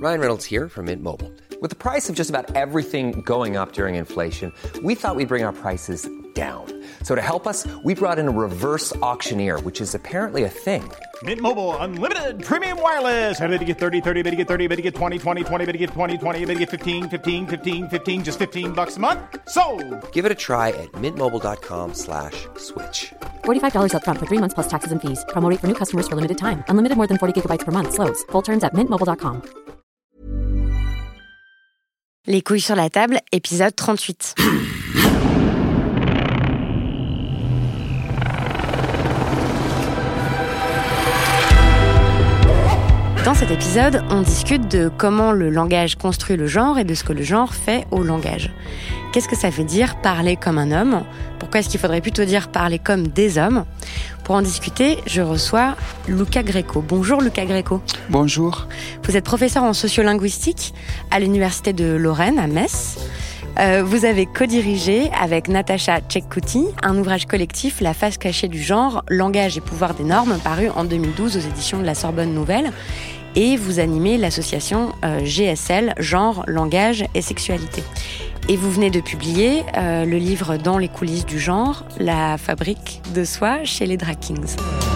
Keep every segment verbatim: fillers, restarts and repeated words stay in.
Ryan Reynolds here from Mint Mobile. With the price of just about everything going up during inflation, we thought we'd bring our prices down. So to help us, we brought in a reverse auctioneer, which is apparently a thing. Mint Mobile Unlimited Premium Wireless. How to get thirty, thirty, how to get thirty, how to get twenty, twenty, twenty, how to get twenty, twenty, how to get fifteen, fifteen, fifteen, fifteen, just fifteen bucks a month? Sold! Give it a try at mintmobile.com slash switch. forty-five dollars up front for three months plus taxes and fees. Promo rate for new customers for limited time. Unlimited more than forty gigabytes per month. Slows full terms at mint mobile dot com. Les couilles sur la table, épisode trente-huit. Dans cet épisode, on discute de comment le langage construit le genre et de ce que le genre fait au langage. Qu'est-ce que ça veut dire parler comme un homme ? Pourquoi est-ce qu'il faudrait plutôt dire parler comme des hommes ? Pour en discuter, je reçois Luca Greco. Bonjour Luca Greco. Bonjour. Vous êtes professeur en sociolinguistique à l'Université de Lorraine à Metz. Euh, vous avez co-dirigé avec Natacha Ceccouti un ouvrage collectif, La face cachée du genre, langage et pouvoir des normes, paru en deux mille douze aux éditions de la Sorbonne Nouvelle. Et vous animez l'association euh, G S L, Genre, Langage et Sexualité. Et vous venez de publier euh, le livre Dans les coulisses du genre, la fabrique de soi chez les Drag Kings.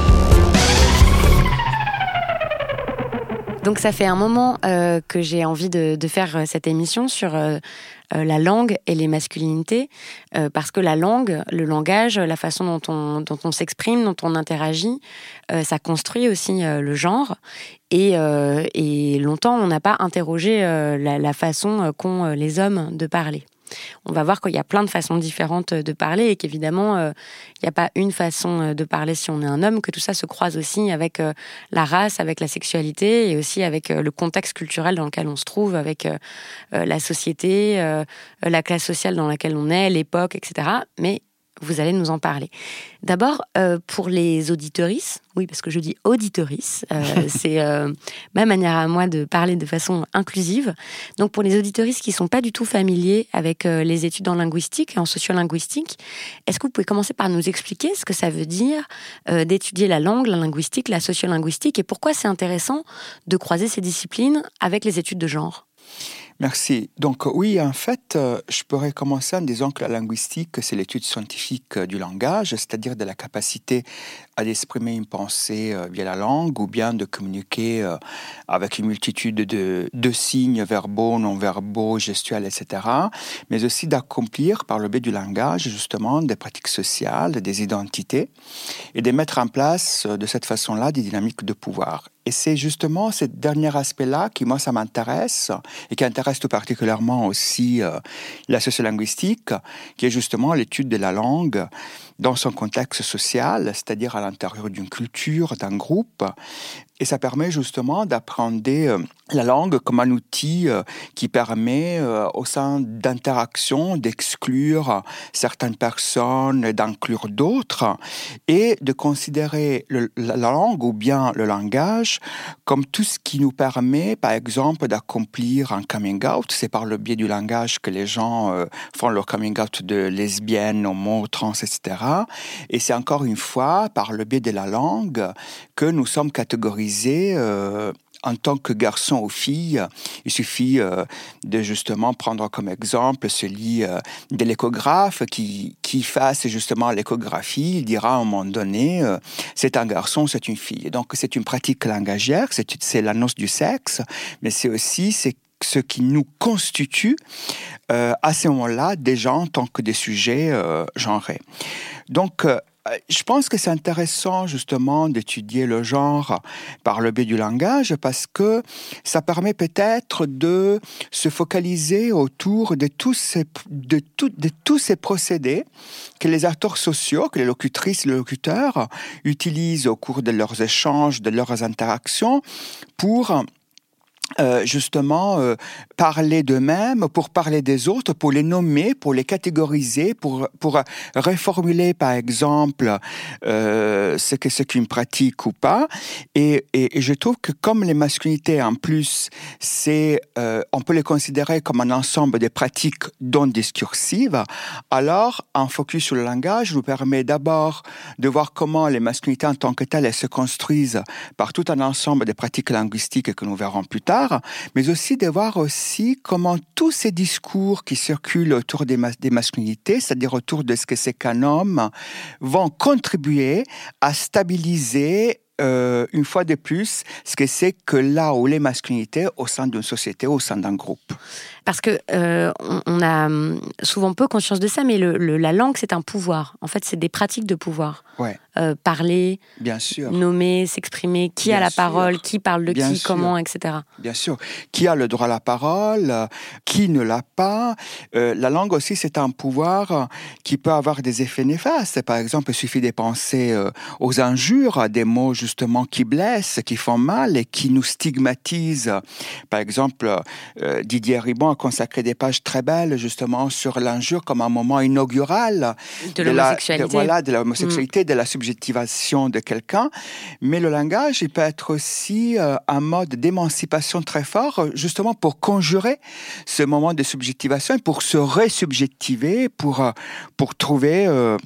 Donc ça fait un moment euh, que j'ai envie de, de faire cette émission sur euh, euh, la langue et les masculinités, euh, parce que la langue, le langage, la façon dont on, dont on s'exprime, dont on interagit, euh, ça construit aussi euh, le genre. Et, euh, et longtemps, on n'a pas interrogé euh, la, la façon qu'ont les hommes de parler. On va voir qu'il y a plein de façons différentes de parler et qu'évidemment, euh, il n'y a pas une façon de parler si on est un homme, que tout ça se croise aussi avec euh, la race, avec la sexualité et aussi avec euh, le contexte culturel dans lequel on se trouve, avec euh, euh, la société, euh, la classe sociale dans laquelle on est, l'époque, et cetera. Mais vous allez nous en parler. D'abord, euh, pour les auditorices, oui, parce que je dis auditorices, euh, c'est euh, ma manière à moi de parler de façon inclusive. Donc, pour les auditorices qui ne sont pas du tout familiers avec euh, les études en linguistique et en sociolinguistique, est-ce que vous pouvez commencer par nous expliquer ce que ça veut dire euh, d'étudier la langue, la linguistique, la sociolinguistique et pourquoi c'est intéressant de croiser ces disciplines avec les études de genre ? Merci. Donc oui, en fait, euh, je pourrais commencer en disant que la linguistique, c'est l'étude scientifique du langage, c'est-à-dire de la capacité à exprimer une pensée euh, via la langue ou bien de communiquer euh, avec une multitude de, de signes verbaux, non-verbaux, gestuels, et cetera, mais aussi d'accomplir par le biais du langage, justement, des pratiques sociales, des identités, et de mettre en place euh, de cette façon-là des dynamiques de pouvoir. Et c'est justement ce dernier aspect-là qui, moi, ça m'intéresse et qui intéresse tout particulièrement aussi euh, la sociolinguistique, qui est justement l'étude de la langue dans son contexte social, c'est-à-dire à l'intérieur d'une culture, d'un groupe. Et ça permet justement d'apprendre euh, la langue comme un outil euh, qui permet, euh, au sein d'interactions, d'exclure certaines personnes, d'inclure d'autres, et de considérer le, la langue ou bien le langage comme tout ce qui nous permet, par exemple, d'accomplir un coming out. C'est par le biais du langage que les gens euh, font leur coming out de lesbienne, homo, trans, et cetera. Et c'est encore une fois par le biais de la langue que nous sommes catégorisés Euh, en tant que garçon ou fille. Il suffit euh, de justement prendre comme exemple celui euh, de l'échographe qui, qui fasse justement l'échographie. Il dira à un moment donné, euh, c'est un garçon, c'est une fille. Donc c'est une pratique langagière, c'est, c'est l'annonce du sexe, mais c'est aussi c'est ce qui nous constitue euh, à ce moment-là déjà en tant que des sujets euh, genrés. Donc, euh, je pense que c'est intéressant justement d'étudier le genre par le biais du langage parce que ça permet peut-être de se focaliser autour de tous ces, de tout, de tous ces procédés que les acteurs sociaux, que les locutrices et les locuteurs utilisent au cours de leurs échanges, de leurs interactions pour Euh, justement euh, parler d'eux-mêmes, pour parler des autres, pour les nommer, pour les catégoriser, pour, pour reformuler par exemple euh, ce que c'est qu'une pratique ou pas. Et, et, et je trouve que comme les masculinités en plus, c'est, euh, on peut les considérer comme un ensemble de pratiques non discursives, alors un focus sur le langage nous permet d'abord de voir comment les masculinités en tant que telles elles se construisent par tout un ensemble de pratiques linguistiques que nous verrons plus tard, tard, mais aussi de voir aussi comment tous ces discours qui circulent autour des, mas- des masculinités, c'est-à-dire autour de ce que c'est qu'un homme, vont contribuer à stabiliser Euh, une fois de plus, ce que c'est que là où les masculinités au sein d'une société, au sein d'un groupe. Parce que euh, on, on a souvent peu conscience de ça, mais le, le, la langue, c'est un pouvoir. En fait, c'est des pratiques de pouvoir. Ouais. Euh, parler, bien sûr. nommer, s'exprimer, qui bien a la sûr. parole, qui parle de bien qui, sûr. comment, et cetera. Bien sûr. Qui a le droit à la parole, qui ne l'a pas. Euh, la langue aussi, c'est un pouvoir qui peut avoir des effets néfastes. Par exemple, il suffit de penser euh, aux injures, à des mots justement qui blessent, qui font mal et qui nous stigmatisent. Par exemple, euh, Didier Ribon a consacré des pages très belles justement sur l'injure comme un moment inaugural de, de l'homosexualité. La, de, voilà, de la homosexualité, mmh. de la subjectivation de quelqu'un. Mais le langage, il peut être aussi euh, un mode d'émancipation très fort, justement pour conjurer ce moment de subjectivation et pour se resubjectiver, pour, euh, pour trouver euh,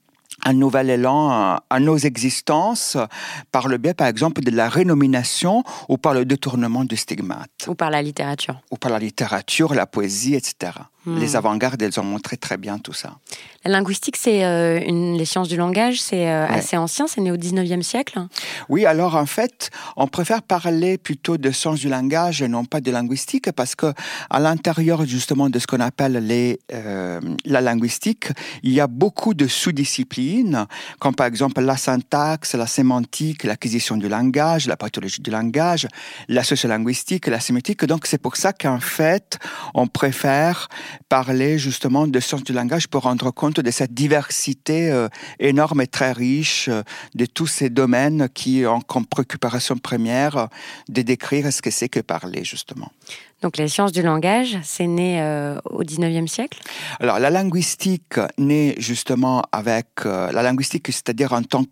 un nouvel élan à, à nos existences par le biais, par exemple, de la rénomination ou par le détournement du stigmate. Ou par la littérature. Ou par la littérature, la poésie, et cetera. Mmh. Les avant-gardes, elles ont montré très bien tout ça. La linguistique, c'est euh, une, les sciences du langage, c'est euh, ouais. assez ancien, c'est né au dix-neuvième siècle. Oui, alors en fait, on préfère parler plutôt de sciences du langage et non pas de linguistique, parce que à l'intérieur justement de ce qu'on appelle les, euh, la linguistique, il y a beaucoup de sous-disciplines, comme par exemple la syntaxe, la sémantique, l'acquisition du langage, la pathologie du langage, la sociolinguistique, la sémiotique. Donc c'est pour ça qu'en fait, on préfère parler justement de sciences du langage pour rendre compte de cette diversité euh, énorme et très riche euh, de tous ces domaines qui ont comme préoccupation première euh, de décrire ce que c'est que parler, justement. Donc les sciences du langage, c'est né euh, au dix-neuvième siècle ? Alors la linguistique naît justement avec euh, la linguistique, c'est-à-dire en tant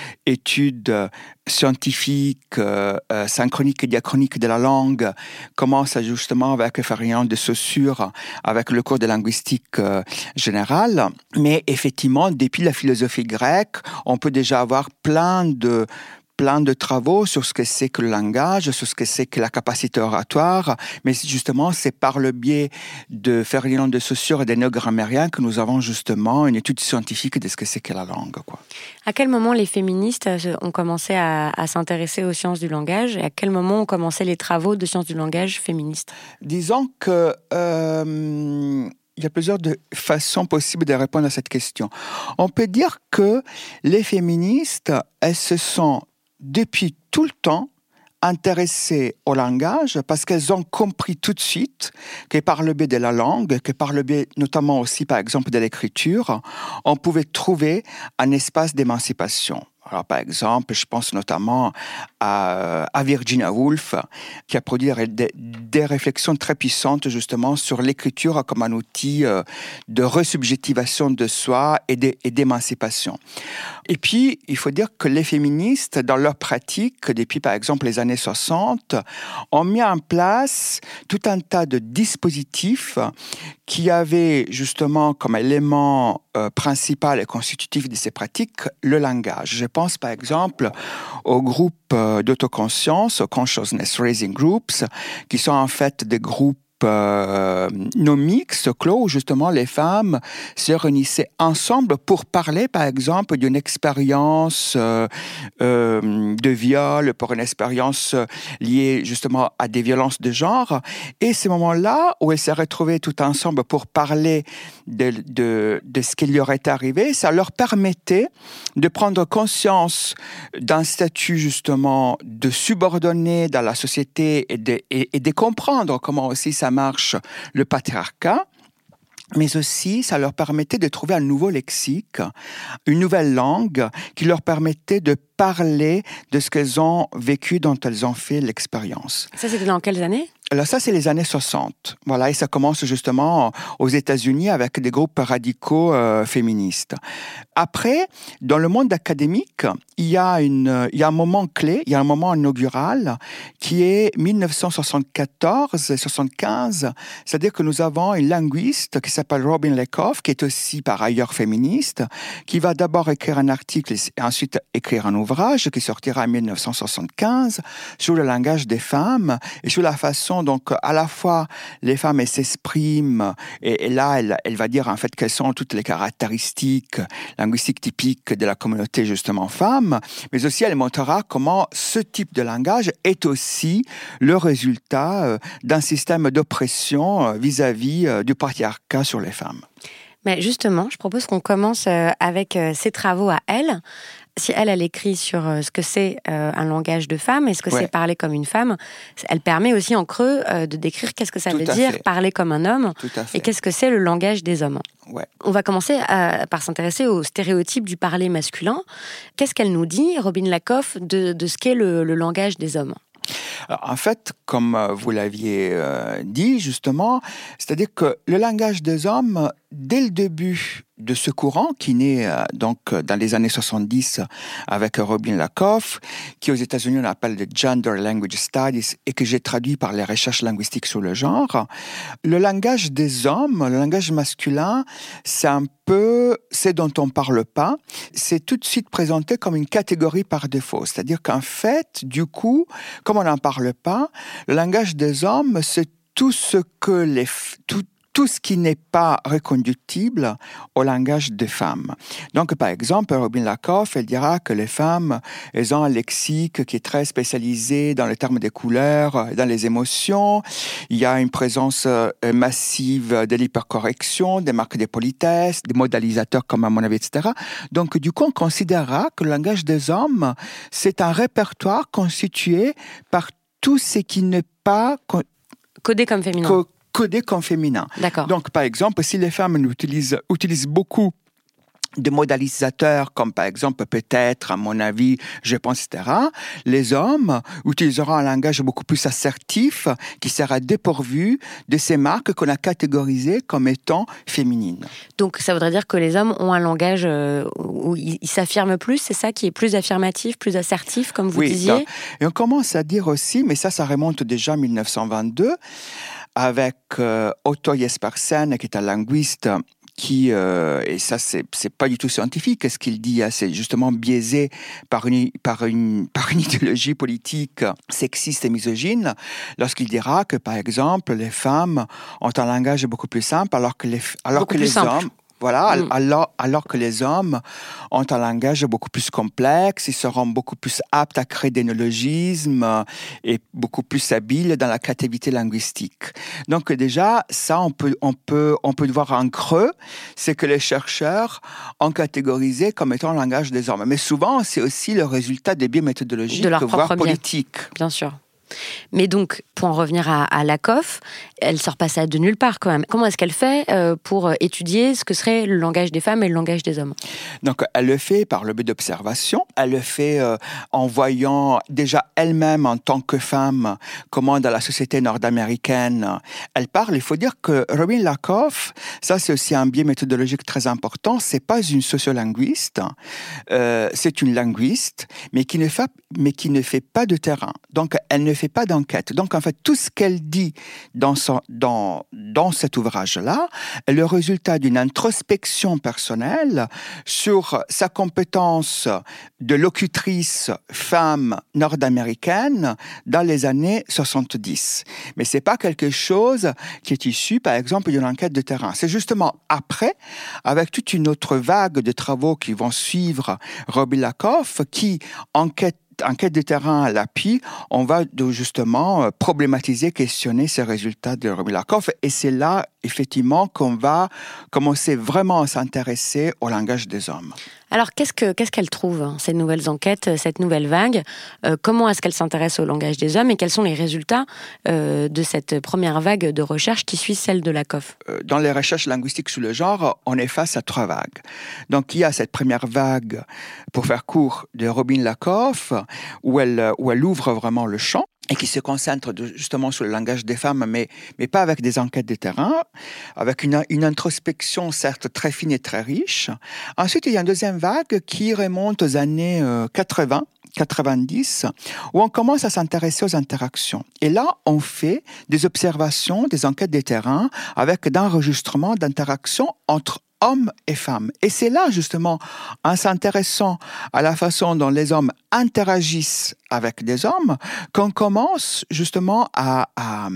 qu'étude scientifique, euh, euh, synchronique et diachronique de la langue, commence justement avec Ferdinand de Saussure, avec le cours de linguistique euh, générale. Mais effectivement, depuis la philosophie grecque, on peut déjà avoir plein de plein de travaux sur ce que c'est que le langage, sur ce que c'est que la capacité oratoire, mais justement, c'est par le biais de Ferdinand de Saussure et des néo-grammairiens que nous avons justement une étude scientifique de ce que c'est que la langue, quoi. À quel moment les féministes ont commencé à, à s'intéresser aux sciences du langage et à quel moment ont commencé les travaux de sciences du langage féministes ? Disons que... Euh, il y a plusieurs de façons possibles de répondre à cette question. On peut dire que les féministes, elles se sont depuis tout le temps intéressées au langage parce qu'elles ont compris tout de suite que par le biais de la langue, que par le biais notamment aussi par exemple de l'écriture, on pouvait trouver un espace d'émancipation. Alors, par exemple, je pense notamment à, à Virginia Woolf, qui a produit des, des réflexions très puissantes justement sur l'écriture comme un outil de resubjectivation de soi et, de, et d'émancipation. Et puis, il faut dire que les féministes, dans leur pratique, depuis par exemple les années soixante, ont mis en place tout un tas de dispositifs qui avaient justement comme élément euh, principal et constitutif de ces pratiques le langage. Je pense par exemple aux groupes euh, d'autoconscience, aux Consciousness Raising Groups, qui sont en fait des groupes Euh, non mixtes, clos, où justement les femmes se réunissaient ensemble pour parler, par exemple, d'une expérience euh, euh, de viol, pour une expérience liée justement à des violences de genre. Et ces moments-là, où elles se retrouvaient tout ensemble pour parler de, de, de ce qui leur était arrivé, ça leur permettait de prendre conscience d'un statut justement de subordonné dans la société et de, et, et de comprendre comment aussi ça marche le patriarcat, mais aussi ça leur permettait de trouver un nouveau lexique, une nouvelle langue qui leur permettait de parler de ce qu'elles ont vécu, dont elles ont fait l'expérience. Ça, c'était dans quelles années ? Là, ça, c'est les années soixante. Voilà, et ça commence justement aux États-Unis avec des groupes radicaux euh, féministes. Après, dans le monde académique, il y a une, il y a un moment clé, il y a un moment inaugural qui est dix-neuf cent soixante-quatorze soixante-quinze. C'est-à-dire que nous avons une linguiste qui s'appelle Robin Lakoff, qui est aussi par ailleurs féministe, qui va d'abord écrire un article et ensuite écrire un ouvrage qui sortira en dix-neuf cent soixante-quinze sur le langage des femmes et sur la façon donc à la fois les femmes elles s'expriment et, et là elle, elle va dire en fait quelles sont toutes les caractéristiques linguistiques typiques de la communauté justement femme, mais aussi elle montrera comment ce type de langage est aussi le résultat euh, d'un système d'oppression euh, vis-à-vis euh, du patriarcat sur les femmes. Mais justement, je propose qu'on commence euh, avec euh, ses travaux à elle. Si elle, elle écrit sur euh, ce que c'est euh, un langage de femme et ce que ouais. c'est parler comme une femme, elle permet aussi en creux euh, de décrire qu'est-ce que ça Tout veut dire fait. parler comme un homme et qu'est-ce que c'est le langage des hommes. Ouais. On va commencer à, par s'intéresser aux stéréotypes du parler masculin. Qu'est-ce qu'elle nous dit, Robin Lakoff, de, de ce qu'est le, le langage des hommes ? Alors, en fait, comme vous l'aviez euh, dit justement, c'est-à-dire que le langage des hommes, dès le début de ce courant qui naît euh, donc dans les années soixante-dix avec Robin Lakoff, qui aux États-Unis on appelle le Gender Language Studies et que j'ai traduit par les recherches linguistiques sur le genre, le langage des hommes, le langage masculin, c'est un peu c'est dont on parle pas, c'est tout de suite présenté comme une catégorie par défaut. C'est-à-dire qu'en fait, du coup, comme on n'en parle pas, le langage des hommes, c'est tout ce que les tout tout ce qui n'est pas reconductible au langage des femmes. Donc, par exemple, Robin Lakoff, elle dira que les femmes, elles ont un lexique qui est très spécialisé dans le terme des couleurs, dans les émotions. Il y a une présence massive de l'hypercorrection, des marques de politesse, des modalisateurs comme à mon avis, et cetera. Donc, du coup, on considérera que le langage des hommes, c'est un répertoire constitué par tout ce qui n'est pas... Co- codé comme féminin. Co- codé comme féminin. D'accord. Donc, par exemple, si les femmes utilisent, utilisent beaucoup de modalisateurs, comme par exemple peut-être, à mon avis, je pense, et cetera, les hommes utiliseront un langage beaucoup plus assertif qui sera dépourvu de ces marques qu'on a catégorisées comme étant féminines. Donc, ça voudrait dire que les hommes ont un langage euh, où ils, ils s'affirment plus, c'est ça qui est plus affirmatif, plus assertif, comme vous oui, disiez? Oui, et on commence à dire aussi, mais ça, ça remonte déjà à dix-neuf cent vingt-deux, avec euh, Otto Jespersen, qui est un linguiste qui, euh, et ça c'est, c'est pas du tout scientifique, ce qu'il dit, hein, c'est justement biaisé par une, par, une, par une idéologie politique sexiste et misogyne, lorsqu'il dira que, par exemple, les femmes ont un langage beaucoup plus simple, alors que les, alors que les hommes... Voilà, mm. alors, alors que les hommes ont un langage beaucoup plus complexe, ils seront beaucoup plus aptes à créer des néologismes et beaucoup plus habiles dans la créativité linguistique. Donc déjà, ça, on peut, on peut, on peut voir en creux, c'est que les chercheurs ont catégorisé comme étant le langage des hommes. Mais souvent, c'est aussi le résultat des biais méthodologiques, de leur voire politiques. Bien, bien sûr. Mais donc, pour en revenir à, à Lakoff, elle sort pas ça de nulle part quand même. Comment est-ce qu'elle fait euh, pour étudier ce que serait le langage des femmes et le langage des hommes? Donc, elle le fait par le biais d'observation. Elle le fait euh, en voyant déjà elle-même en tant que femme comment dans la société nord-américaine elle parle. Il faut dire que Robin Lakoff, ça c'est aussi un biais méthodologique très important. C'est pas une sociolinguiste, euh, c'est une linguiste, mais qui ne fait, mais qui ne fait pas de terrain. Donc, elle ne fait pas d'enquête. Donc, en fait, tout ce qu'elle dit dans, son, dans, dans cet ouvrage-là est le résultat d'une introspection personnelle sur sa compétence de locutrice femme nord-américaine dans les années soixante-dix. Mais ce n'est pas quelque chose qui est issu, par exemple, d'une enquête de terrain. C'est justement après, avec toute une autre vague de travaux qui vont suivre Robin Lakoff, qui enquête enquête de terrain à l'appui, on va de justement problématiser, questionner ces résultats de Robin Lakoff. Et c'est là, effectivement, qu'on va commencer vraiment à s'intéresser au langage des hommes. Alors, qu'est-ce, que, qu'est-ce qu'elle trouve, hein, ces nouvelles enquêtes, cette nouvelle vague? euh, Comment est-ce qu'elle s'intéresse au langage des hommes et quels sont les résultats euh, de cette première vague de recherche qui suit celle de Lakoff? Dans les recherches linguistiques sur le genre, on est face à trois vagues. Donc, il y a cette première vague, pour faire court, de Robin Lakoff, où elle, où elle ouvre vraiment le champ. et qui se concentre de, justement sur le langage des femmes, mais, mais pas avec des enquêtes de terrain, avec une, une introspection certes très fine et très riche. Ensuite, il y a une deuxième vague qui remonte aux années euh, quatre-vingts, quatre-vingt-dix, où on commence à s'intéresser aux interactions. Et là, on fait des observations, des enquêtes de terrain, avec d'enregistrements d'interactions entre hommes et femmes. Et c'est là, justement, en s'intéressant à la façon dont les hommes interagissent avec des hommes, qu'on commence, justement, à, à,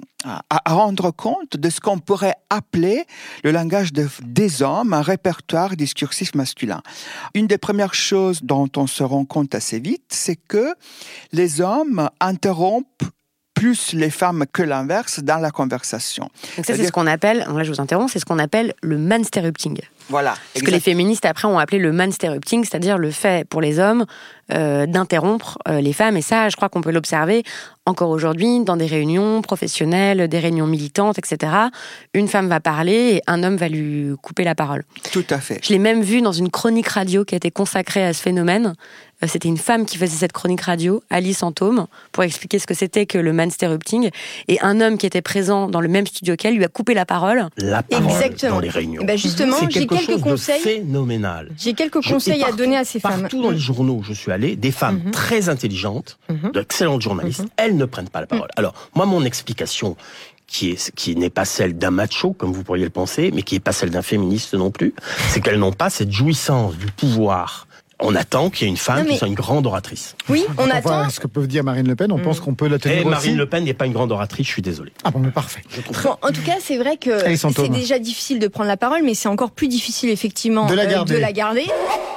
à rendre compte de ce qu'on pourrait appeler le langage de, des hommes, un répertoire discursif masculin. Une des premières choses dont on se rend compte assez vite, c'est que les hommes interrompent plus les femmes que l'inverse dans la conversation. Donc ça, c'est ce qu'on appelle, là je vous interromps, c'est ce qu'on appelle le mansterrupting. Voilà. Ce que les féministes après ont appelé le mansterrupting, c'est-à-dire le fait pour les hommes euh, d'interrompre euh, les femmes. Et ça, je crois qu'on peut l'observer encore aujourd'hui dans des réunions professionnelles, des réunions militantes, et cetera. Une femme va parler et un homme va lui couper la parole. Tout à fait. Je l'ai même vu dans une chronique radio qui a été consacrée à ce phénomène. Euh, c'était une femme qui faisait cette chronique radio, Alice Antôme, pour expliquer ce que c'était que le mansterrupting. Et un homme qui était présent dans le même studio qu'elle lui a coupé la parole. La parole Exactement. dans les réunions. Et ben justement, c'est j'ai quelque quelques chose conseils. de phénoménal. J'ai quelques Je- conseils et à partout- donner à ces femmes. Partout dans les journaux où je suis allé, des femmes Mhm. très intelligentes, Mhm. d'excellentes journalistes, elles ne prennent pas la parole. Alors, moi, mon explication, qui est, qui n'est pas celle d'un macho, comme vous pourriez le penser, mais qui n'est pas celle d'un féministe non plus, c'est qu'elles n'ont pas cette jouissance du pouvoir. On attend qu'il y ait une femme Non, mais- qui soit une grande oratrice. Oui, on Quand attend. voit ce que peut dire Marine Le Pen, on pense qu'on peut la tenir Et aussi. Marine Le Pen n'est pas une grande oratrice, je suis désolé. Ah bon, mais parfait. Bon, en tout cas, c'est vrai que Allez, c'est Santôme. déjà difficile de prendre la parole, mais c'est encore plus difficile, effectivement, De la euh, garder. de la garder.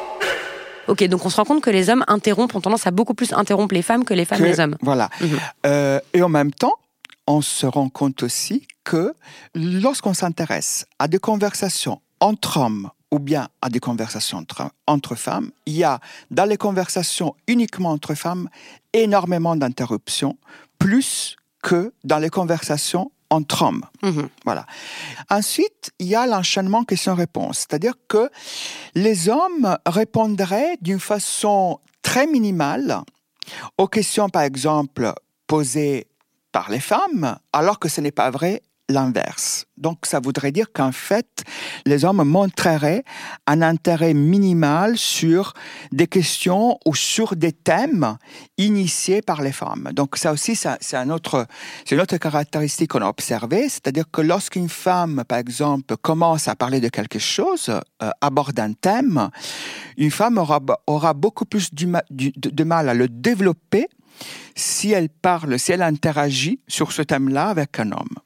Ok, donc on se rend compte que les hommes interrompent, ont tendance à beaucoup plus interrompre les femmes que les femmes Que- les hommes. Voilà. Mhm. Euh, et en même temps, on se rend compte aussi que lorsqu'on s'intéresse à des conversations entre hommes ou bien à des conversations entre, entre femmes, il y a dans les conversations uniquement entre femmes énormément d'interruptions, plus que dans les conversations entre hommes. Mhm. Voilà. Ensuite, il y a l'enchaînement question-réponse, c'est-à-dire que les hommes répondraient d'une façon très minimale aux questions, par exemple, posées par les femmes, alors que ce n'est pas vrai l'inverse. Donc, ça voudrait dire qu'en fait, les hommes montreraient un intérêt minimal sur des questions ou sur des thèmes initiés par les femmes. Donc, ça aussi, ça, c'est, un autre, c'est une autre caractéristique qu'on a observée, c'est-à-dire que lorsqu'une femme, par exemple, commence à parler de quelque chose, euh, aborde un thème, une femme aura, aura beaucoup plus du ma- du- de, de mal à le développer si elle parle, si elle interagit sur ce thème-là avec un homme.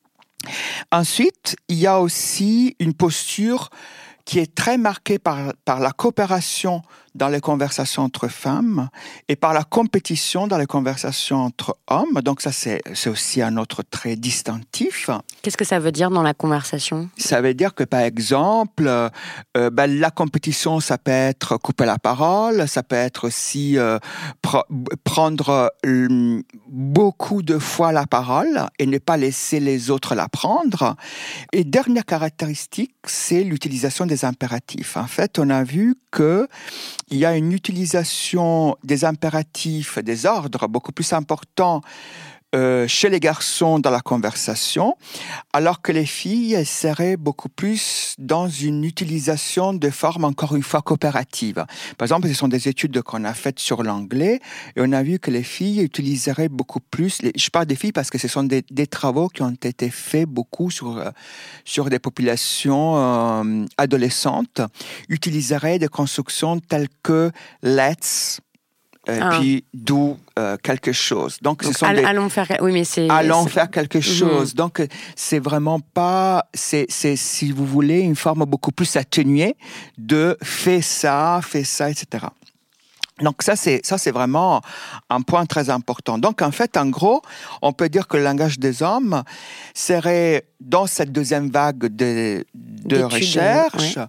Ensuite, il y a aussi une posture qui est très marquée par, par la coopération dans les conversations entre femmes et par la compétition dans les conversations entre hommes. Donc ça, c'est, c'est aussi un autre trait distinctif. Qu'est-ce que ça veut dire dans la conversation ? Ça veut dire que, par exemple, euh, euh, ben, la compétition, ça peut être couper la parole, ça peut être aussi euh, pr- prendre euh, beaucoup de fois la parole et ne pas laisser les autres la prendre. Et dernière caractéristique, c'est l'utilisation des impératifs. En fait, on a vu que il y a une utilisation des impératifs, des ordres beaucoup plus importants Euh, chez les garçons dans la conversation, alors que les filles elles seraient beaucoup plus dans une utilisation de formes encore une fois coopératives. Par exemple, ce sont des études qu'on a faites sur l'anglais et on a vu que les filles utiliseraient beaucoup plus, les, je parle des filles parce que ce sont des, des travaux qui ont été faits beaucoup sur, euh, sur des populations euh, adolescentes, utiliseraient des constructions telles que let's, et Ah. puis d'où euh, quelque chose. Donc, Donc, ce sont all- des... allons faire. Oui, mais c'est. allons c'est- faire quelque chose. Donc, c'est vraiment pas, c'est, c'est, si vous voulez, une forme beaucoup plus atténuée de fais ça, fais ça, et cetera. Donc ça c'est ça c'est vraiment un point très important. Donc en fait, en gros, on peut dire que le langage des hommes serait dans cette deuxième vague de, de D'études, recherche ouais.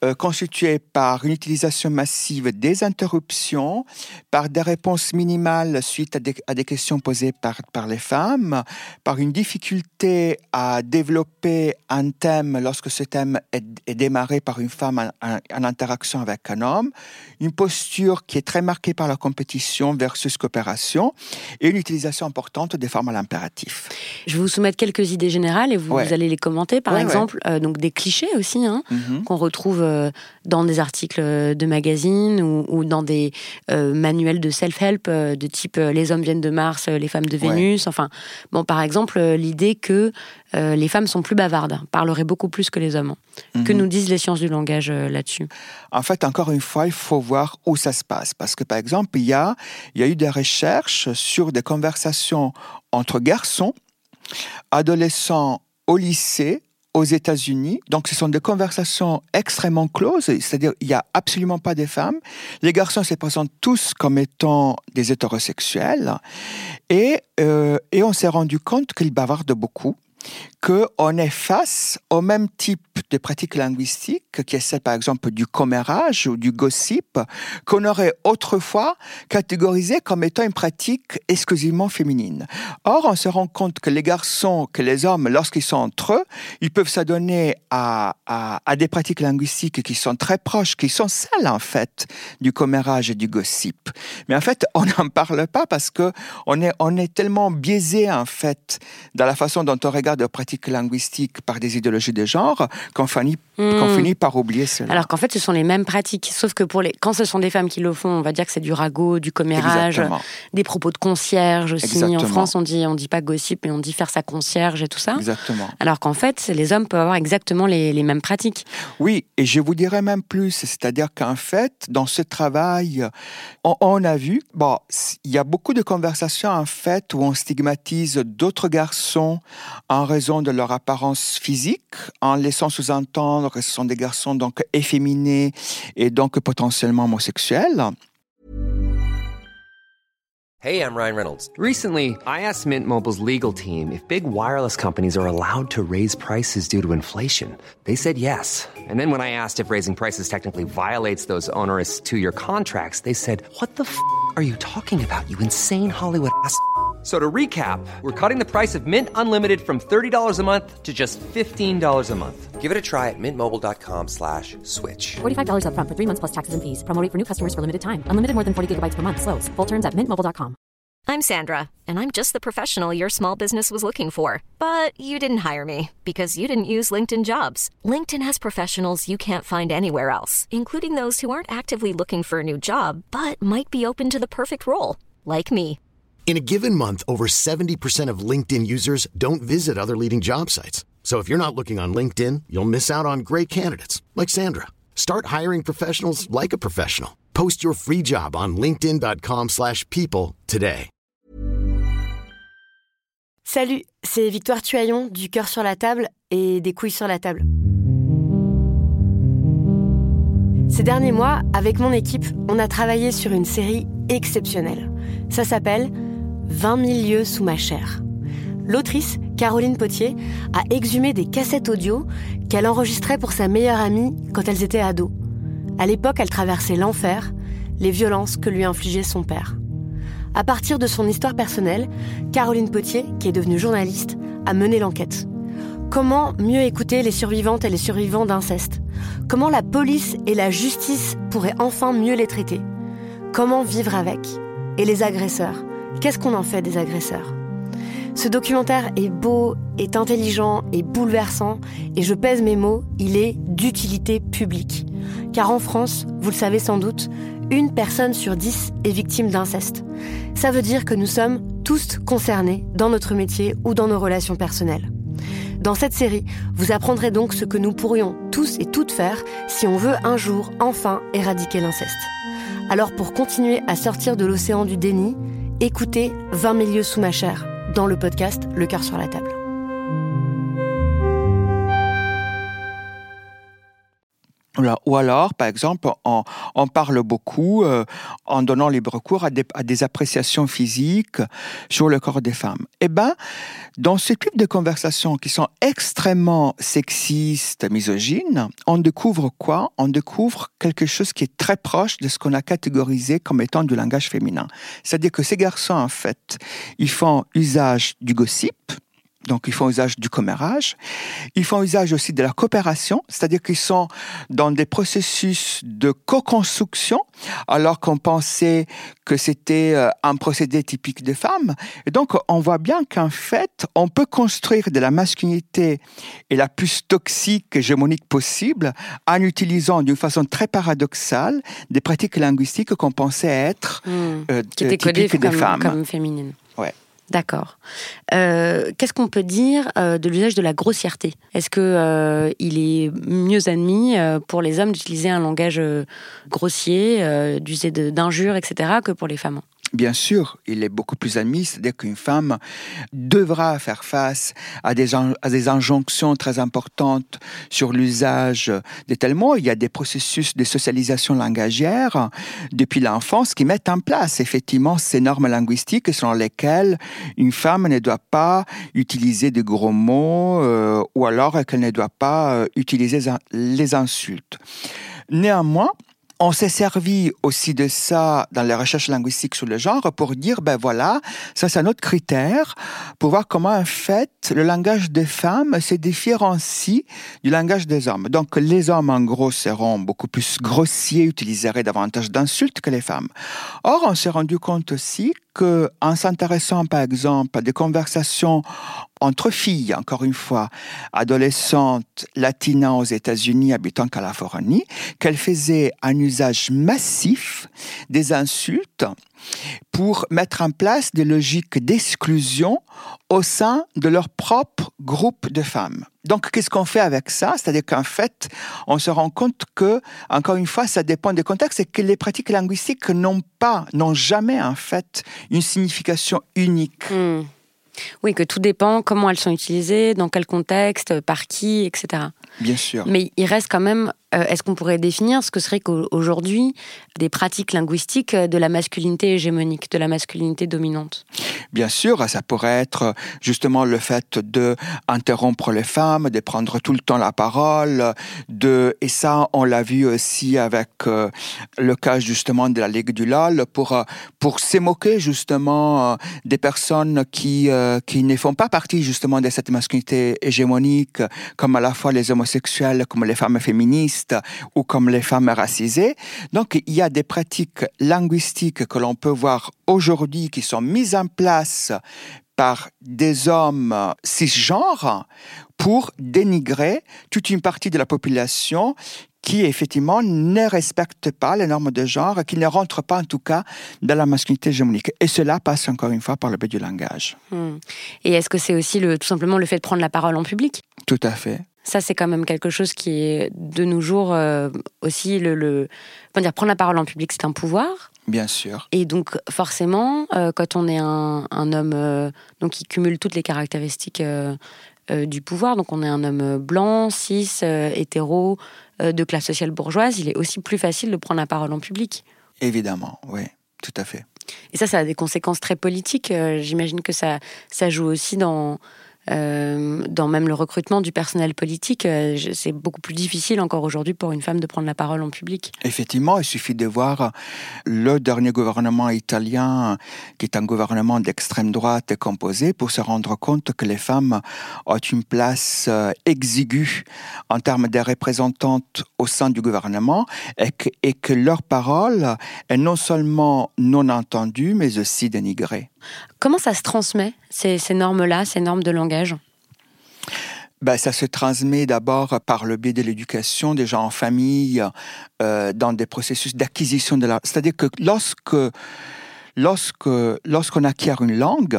euh, constitué par une utilisation massive des interruptions, par des réponses minimales suite à des, à des questions posées par, par les femmes, par une difficulté à développer un thème lorsque ce thème est, est démarré par une femme en, en, en interaction avec un homme, une posture qui est très marquée par la compétition versus coopération et une utilisation importante des formes à l'impératif. Je vais vous soumettre quelques idées générales et vous, ouais. vous allez les commenter. Par ouais, exemple, ouais. Euh, donc des clichés aussi, hein, mm-hmm. qu'on retrouve euh, dans des articles de magazines ou, ou dans des euh, manuels de self-help euh, de type euh, les hommes viennent de Mars, euh, les femmes de Vénus. Ouais. Enfin, bon, par exemple, euh, l'idée que euh, les femmes sont plus bavardes, parleraient beaucoup plus que les hommes. Mm-hmm. Que nous disent les sciences du langage euh, là-dessus? En fait, encore une fois, il faut voir où ça se passe. Parce que, par exemple, il y a, il y a eu des recherches sur des conversations entre garçons, adolescents au lycée, aux États-Unis. Donc, ce sont des conversations extrêmement closes, c'est-à-dire il n'y a absolument pas de femmes. Les garçons se présentent tous comme étant des hétérosexuels. Et, euh, et on s'est rendu compte qu'ils bavardent beaucoup, qu'on est face au même type de pratiques linguistiques, qui est celle, par exemple, du commérage ou du gossip, qu'on aurait autrefois catégorisé comme étant une pratique exclusivement féminine. Or, on se rend compte que les garçons, que les hommes, lorsqu'ils sont entre eux, ils peuvent s'adonner à, à, à des pratiques linguistiques qui sont très proches, qui sont celles, en fait, du commérage et du gossip. Mais en fait, on n'en parle pas parce que on est, on est tellement biaisé, en fait, dans la façon dont on regarde de pratiques linguistiques par des idéologies de genre qu'on finit, mmh. qu'on finit par oublier cela. Alors qu'en fait, ce sont les mêmes pratiques, sauf que pour les... quand ce sont des femmes qui le font, on va dire que c'est du ragot, du commérage, Exactement. Des propos de concierge aussi. Exactement. En France, on dit, on dit pas gossip, mais on dit faire sa concierge et tout ça. Exactement. Alors qu'en fait, les hommes peuvent avoir exactement les, les mêmes pratiques. Oui, et je vous dirais même plus, c'est-à-dire qu'en fait, dans ce travail, on, on a vu, bon, il y a beaucoup de conversations en fait où on stigmatise d'autres garçons en raison de leur apparence physique, en laissant sous-entendre que ce sont des garçons donc efféminés et donc potentiellement homosexuels. Hey, I'm Ryan Reynolds. Recently, I asked Mint Mobile's legal team if big wireless companies are allowed to raise prices due to inflation. They said yes. And then when I asked if raising prices technically violates those onerous two-year contracts, they said, "What the f*** are you talking about, you insane Hollywood ass?" So to recap, we're cutting the price of Mint Unlimited from thirty dollars a month to just fifteen dollars a month. Give it a try at mintmobile.com slash switch. forty-five dollars up front for three months plus taxes and fees. Promo rate for new customers for limited time. Unlimited more than forty gigabytes per month. Slows full terms at mint mobile dot com. I'm Sandra, and I'm just the professional your small business was looking for. But you didn't hire me because you didn't use LinkedIn Jobs. LinkedIn has professionals you can't find anywhere else, including those who aren't actively looking for a new job, but might be open to the perfect role, like me. In a given month, over seventy percent of LinkedIn users don't visit other leading job sites. So if you're not looking on LinkedIn, you'll miss out on great candidates like Sandra. Start hiring professionals like a professional. Post your free job on linkedin.com slash people today. Salut, c'est Victoire Tuaillon du Cœur sur la table et des couilles sur la table. Ces derniers mois, avec mon équipe, on a travaillé sur une série exceptionnelle. Ça s'appelle vingt mille lieues sous ma chair. L'autrice, Caroline Potier, a exhumé des cassettes audio qu'elle enregistrait pour sa meilleure amie quand elles étaient ados. À l'époque, elle traversait l'enfer, les violences que lui infligeait son père. À partir de son histoire personnelle, Caroline Potier, qui est devenue journaliste, a mené l'enquête. Comment mieux écouter les survivantes et les survivants d'inceste ? Comment la police et la justice pourraient enfin mieux les traiter ? Comment vivre avec ? Et les agresseurs ? Qu'est-ce qu'on en fait des agresseurs ? Ce documentaire est beau, est intelligent, est bouleversant, et je pèse mes mots, il est d'utilité publique. Car en France, vous le savez sans doute, une personne sur dix est victime d'inceste. Ça veut dire que nous sommes tous concernés dans notre métier ou dans nos relations personnelles. Dans cette série, vous apprendrez donc ce que nous pourrions tous et toutes faire si on veut un jour enfin éradiquer l'inceste. Alors pour continuer à sortir de l'océan du déni, écoutez vingt mille lieues sous ma chair dans le podcast Le Cœur sur la table. Ou alors, par exemple, on, on parle beaucoup euh, en donnant libre cours à des, à des appréciations physiques sur le corps des femmes. Eh bien, dans ce type de conversations qui sont extrêmement sexistes, misogynes, on découvre quoi? On découvre quelque chose qui est très proche de ce qu'on a catégorisé comme étant du langage féminin. C'est-à-dire que ces garçons, en fait, ils font usage du gossip, donc ils font usage du commérage, ils font usage aussi de la coopération, c'est-à-dire qu'ils sont dans des processus de co-construction, alors qu'on pensait que c'était un procédé typique des femmes. Et donc on voit bien qu'en fait, on peut construire de la masculinité et la plus toxique, hégémonique possible, en utilisant d'une façon très paradoxale des pratiques linguistiques qu'on pensait être mmh. euh, qui étaient codées typiques des comme, femmes. comme féminines. Ouais. D'accord. Euh, qu'est-ce qu'on peut dire euh, de l'usage de la grossièreté? Est-ce que euh, il est mieux admis euh, pour les hommes d'utiliser un langage euh, grossier, euh, d'user de, d'injures, et cetera, que pour les femmes? Bien sûr, il est beaucoup plus admis, c'est-à-dire qu'une femme devra faire face à des, en, à des injonctions très importantes sur l'usage de tels mots. Il y a des processus de socialisation langagière depuis l'enfance qui mettent en place effectivement ces normes linguistiques selon lesquelles une femme ne doit pas utiliser de gros mots euh, ou alors qu'elle ne doit pas euh, utiliser les insultes. Néanmoins, on s'est servi aussi de ça dans les recherches linguistiques sur le genre pour dire, ben voilà, ça c'est un autre critère pour voir comment en fait le langage des femmes se différencie du langage des hommes. Donc les hommes en gros seront beaucoup plus grossiers, utiliseraient davantage d'insultes que les femmes. Or on s'est rendu compte aussi qu'en s'intéressant par exemple à des conversations entre filles, encore une fois, adolescentes latinas aux États-Unis habitant en Californie, qu'elles faisaient un usage massif des insultes pour mettre en place des logiques d'exclusion au sein de leur propre groupe de femmes. Donc, qu'est-ce qu'on fait avec ça? C'est-à-dire qu'en fait, on se rend compte que, encore une fois, ça dépend des contextes et que les pratiques linguistiques n'ont pas, n'ont jamais, en fait, une signification unique. Mmh. Oui, que tout dépend comment elles sont utilisées, dans quel contexte, par qui, et cetera. Bien sûr. Mais il reste quand même, euh, est-ce qu'on pourrait définir ce que serait qu'aujourd'hui des pratiques linguistiques de la masculinité hégémonique, de la masculinité dominante? Bien sûr, ça pourrait être justement le fait d'interrompre les femmes, de prendre tout le temps la parole, de, et ça on l'a vu aussi avec euh, le cas justement de la Ligue du L O L, pour, euh, pour se moquer justement euh, des personnes qui, euh, qui ne font pas partie justement de cette masculinité hégémonique, comme à la fois les homosexuels, comme les femmes féministes ou comme les femmes racisées. Donc il y a des pratiques linguistiques que l'on peut voir aujourd'hui qui sont mises en place par des hommes cisgenres pour dénigrer toute une partie de la population qui, effectivement, ne respecte pas les normes de genre, qui ne rentre pas, en tout cas, dans la masculinité hégémonique. Et cela passe, encore une fois, par le biais du langage. Hum. Et est-ce que c'est aussi le, tout simplement le fait de prendre la parole en public? Tout à fait. Ça, c'est quand même quelque chose qui est, de nos jours, euh, aussi, le, le, comment dire, prendre la parole en public, c'est un pouvoir. Bien sûr. Et donc, forcément, euh, quand on est un, un homme euh, donc, qui cumule toutes les caractéristiques euh, euh, du pouvoir, donc on est un homme blanc, cis, euh, hétéro, euh, de classe sociale bourgeoise, il est aussi plus facile de prendre la parole en public. Évidemment, oui, tout à fait. Et ça, ça a des conséquences très politiques. Euh, j'imagine que ça, ça joue aussi dans... Euh, dans même le recrutement du personnel politique, euh, c'est beaucoup plus difficile encore aujourd'hui pour une femme de prendre la parole en public. Effectivement, il suffit de voir le dernier gouvernement italien, qui est un gouvernement d'extrême droite composé, pour se rendre compte que les femmes ont une place exiguë en termes de représentantes au sein du gouvernement et que, et que leur parole est non seulement non entendue, mais aussi dénigrée. Comment ça se transmet, ces, ces normes-là, ces normes de langage ? Ben, ça se transmet d'abord par le biais de l'éducation, déjà en famille, euh, dans des processus d'acquisition de la... C'est-à-dire que lorsque, lorsque, lorsqu'on acquiert une langue,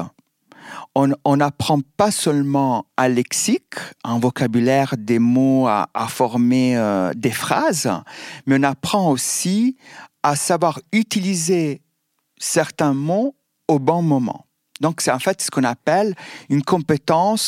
on n'apprend pas seulement un lexique, un vocabulaire, des mots à, à former euh, des phrases, mais on apprend aussi à savoir utiliser certains mots au bon moment. Donc, c'est en fait ce qu'on appelle une compétence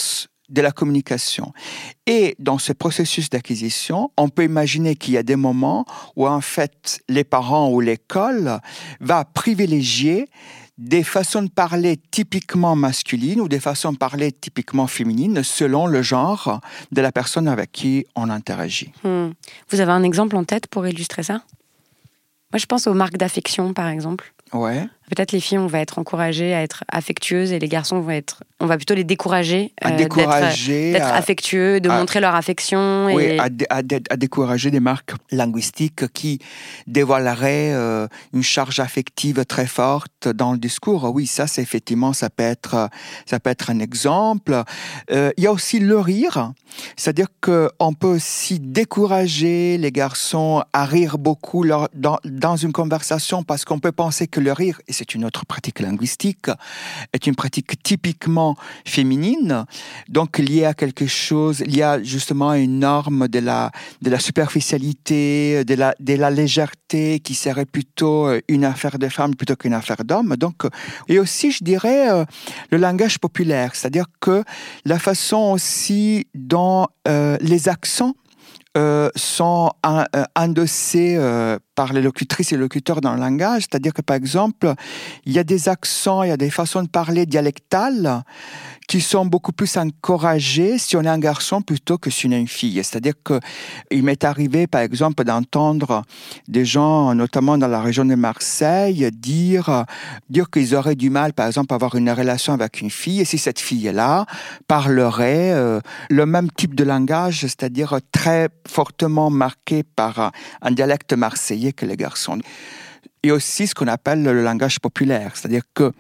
de la communication. Et dans ce processus d'acquisition, on peut imaginer qu'il y a des moments où en fait les parents ou l'école va privilégier des façons de parler typiquement masculines ou des façons de parler typiquement féminines selon le genre de la personne avec qui on interagit. Hmm. Vous avez un exemple en tête pour illustrer ça ? Moi, je pense aux marques d'affection, par exemple. Ouais. Peut-être les filles, on va être encouragées à être affectueuses et les garçons vont être, on va plutôt les décourager, à euh, décourager d'être, d'être à, affectueux, de à, montrer leur affection. Oui, et... à, à, à décourager des marques linguistiques qui dévoileraient euh, une charge affective très forte dans le discours. Oui, ça, c'est effectivement, ça peut être, ça peut être un exemple. Euh, il y a aussi le rire, c'est-à-dire qu'on peut aussi décourager les garçons à rire beaucoup leur, dans, dans une conversation parce qu'on peut penser que le rire, et c'est une autre pratique linguistique, est une pratique typiquement féminine, donc liée à quelque chose, il y a justement une norme de la, de la superficialité, de la, de la légèreté qui serait plutôt une affaire de femme plutôt qu'une affaire d'homme. Donc, et aussi, je dirais, euh, le langage populaire, c'est-à-dire que la façon aussi dont euh, les accents Euh, sont un, euh, endossés euh, par les locutrices et locuteurs dans le langage, c'est-à-dire que par exemple, il y a des accents, il y a des façons de parler dialectales qui sont beaucoup plus encouragées si on est un garçon plutôt que si on est une fille. C'est-à-dire que il m'est arrivé, par exemple, d'entendre des gens, notamment dans la région de Marseille, dire, dire qu'ils auraient du mal, par exemple, à avoir une relation avec une fille, et si cette fille-là parlerait euh, le même type de langage, c'est-à-dire très fortement marqué par un dialecte marseillais que les garçons. Et aussi ce qu'on appelle le langage populaire, c'est-à-dire que